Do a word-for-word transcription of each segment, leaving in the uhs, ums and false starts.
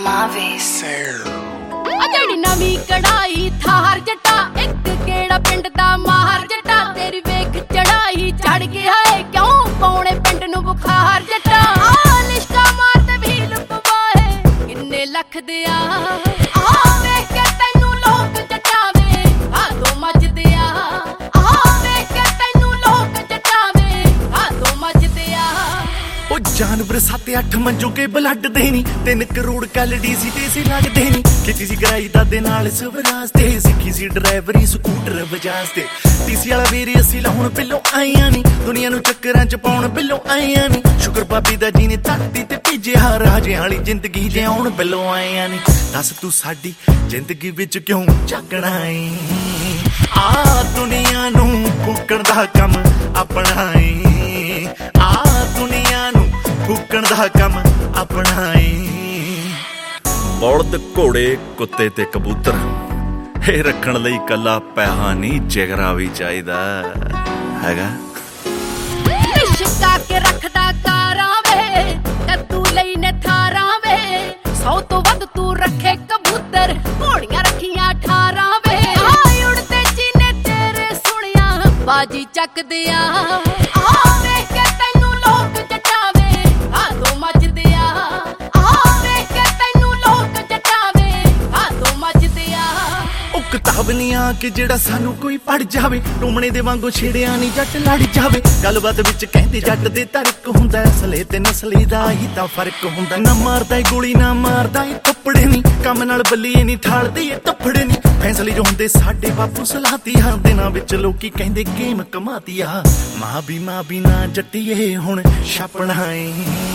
Mavis ਜਿਹੜੀ ਨਵੀਂ ਕਢਾਈ ਥਾਰ ਜੱਟਾ ਇੱਕ ਕਿਹੜਾ ਪਿੰਡ ਦਾ ਮਾਰ ਜੱਟਾ ਤੇਰੀ ਵੇਖ ਚੜਾਈ ਚੜ ਗਿਆ ਏ ਕਿਉਂ ਪਾਉਣੇ ਪਿੰਡ ਨੂੰ ਬੁਖਾਰ ਜੱਟਾ ਆ ਲਿਸ਼ਕਾ ਮਾਰਦੇ ਵੀ ਲੁਕਵਾਏ ਕਿੰਨੇ ਲੱਖ ਦੇ ਆ ਆ ਵੇਖ ਕੇ ਤੈਨੂੰ ਲੋਕ ਜੱਟਾਵੇ ਆ ਦੋ ਮੱਜਦੇ ਆ ਆ ਵੇਖ ਕੇ ਤੈਨੂੰ ਲੋਕ ਜੱਟਾਵੇ ਆ ਦੋ ਮੱਜਦੇ ਆ ਉਹ ਜਾਨਵਰ ਸੱਤ ਅੱਠ ਮੰਜੋ ਕੇ ਬਲੱਡ ਦੇਣੀ ਤਿੰਨ ਕਰੋੜ ਕੈਲਰੀ ਸੀ ਤੇ ਸੀ ਲੱਗਦੇ ਨਹੀਂ ਕੀਤੀ ਸੀ ਗਰਾਈ ਦਾਦੇ ਨਾਲ ਸਵਰਾਜ ਤੇ ਸਿੱਖੀ ਸੀ ਡਰਾਈਵਰੀ ਸਕੂਟਰ ਬਜਾਜ ਤੇ ਟੀਸੀ ਵਾਲਾ ਵੀਰੇ ਅਸੀਂ ਲਾਉਣ ਬਿੱਲੋਂ ਆਈਆਂ ਨਹੀਂ ਦੁਨੀਆ ਨੂੰ ਚੱਕਰਾਂ ਚ ਪਾਉਣ ਬਿੱਲੋਂ ਆਈਆਂ ਨਹੀਂ ਸ਼ੁਕਰ ਬਾਬੀ ਦਾ ਜੀ ਨੇ ਧਰਤੀ ਤੇ ਭੇਜਿਆ ਰਾਜਿਆਂ ਵਾਲੀ ਜ਼ਿੰਦਗੀ ਜਿਉਣ ਬਿੱਲੋਂ ਆਈਆਂ ਨਹੀਂ ਦੱਸ ਤੂੰ ਸਾਡੀ ਜ਼ਿੰਦਗੀ ਵਿੱਚ ਕਿਉਂ ਝਾਕਣਾ ਏ ਆ ਦੁਨੀਆ ਨੂੰ ਫੂਕਣ ਦਾ ਕੰਮ ਆਪਣਾ ਏ ਆ ਦੁਨੀਆ ਨੂੰ ਫੂਕਣ ਦਾ ਕੰਮ ਆਪਣਾ ਏ ਬਲਦ ਘੋੜੇ ਕੁੱਤੇ ਤੇ ਕਬੂਤਰ ਇਹ ਰੱਖਣ ਲਈ ਕੱਲਾ ਪੈਸਾ ਨਹੀਂ ਜਿਗਰਾ ਵੀ ਚਾਹੀਦਾ ਹੈਗਾ ਲਿਸ਼ਕਾ ਕੇ ਰੱਖਦਾ ਕਾਰਾਂ ਵੇ ਕੱਦੂ ਲਈ ਨੇ ਥਾਰਾਂ ਵੇ ਸੌ ਤੋਂ ਵੱਧ ਤੂੰ ਰੱਖੇ ਕਬੂਤਰ ਘੋੜੀਆਂ ਰੱਖੀਆਂ ਅਠਾਰਾਂ ਵੇ ਆਏ ਉੜਦੇ ਚੀਨੇ ਤੇਰੇ ਸੁਣਿਆ ਬਾਜੀ ਚੱਕਦੇ ਆ ਆ ਵੇਖ ਕੇ ਤੈਨੂੰ ਲੋਕ ਜੱਟਾਵੇ ਆ ਦੋ ਮੱਜਦੇ ਆ ਆ ਵੇਖ ਕੇ ਤੈਨੂੰ ਲੋਕ ਜੱਟਾਵੇ ਆ ਦੋ ਮੱਜਦੇ ਆ ਉਹ ਕਿਤਾਬ ਨਹੀਂ ਆ ਕਿ ਜਿਹੜਾ ਸਾਨੂੰ ਕੋਈ ਪੜ ਜਾਵੇ ਟੁੰਮਣੇ ਦੇ ਵਾਂਗੂ ਛੇੜਿਆ ਨਹੀਂ ਜੱਟ ਲੜ ਜਾਵੇ ਗੱਲਬਾਤ ਵਿੱਚ ਕਹਿੰਦੇ ਜੱਟ ਦੇ ਤਰਕ ਹੁੰਦਾ ਅਸਲੇ ਤੇ ਨਸਲੀ ਦਾ ਹੀ ਤਾਂ ਫਰਕ ਹੁੰਦਾ ਨਾ ਮਾਰਦਾ ਏ ਗੋਲੀ ਨਾ ਮਾਰਦਾ ਏ ਕੱਪੜੇ ਨਹੀਂ ਕੰਮ ਨਾਲ ਬੱਲੀਏ ਨਹੀਂ ਠਾਲਦੇ ਏ ਤੱਫੜੇ ਨਹੀਂ ਫੈਸਲੇ ਜੋ ਹੁੰਦੇ ਸਾਡੇ ਬਾਪੂ ਸਲਾਹਤੀ ਹਾਂ ਦਿਨਾਂ ਵਿੱਚ ਲੋਕੀ ਕਹਿੰਦੇ ਗੇਮ ਕਮਾਤੀ ਆ ਮਾਂ ਵੀ ਮਾਂ ਵੀ ਨਾ ਜੱਟੀਏ ਹੁਣ ਛਾਪਣਾ ਏ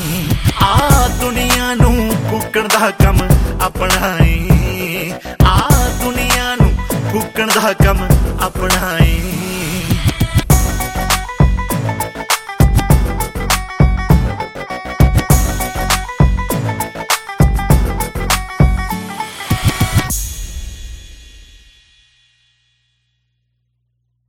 ਆ ਦੁਨੀਆ ਨੂੰ ਫੂਕਣ ਦਾ ਕੰਮ ਆਪਣਾ ਏ ਆ ਦੁਨੀਆ ਨੂੰ ਫੂਕਣ ਦਾ ਕੰਮ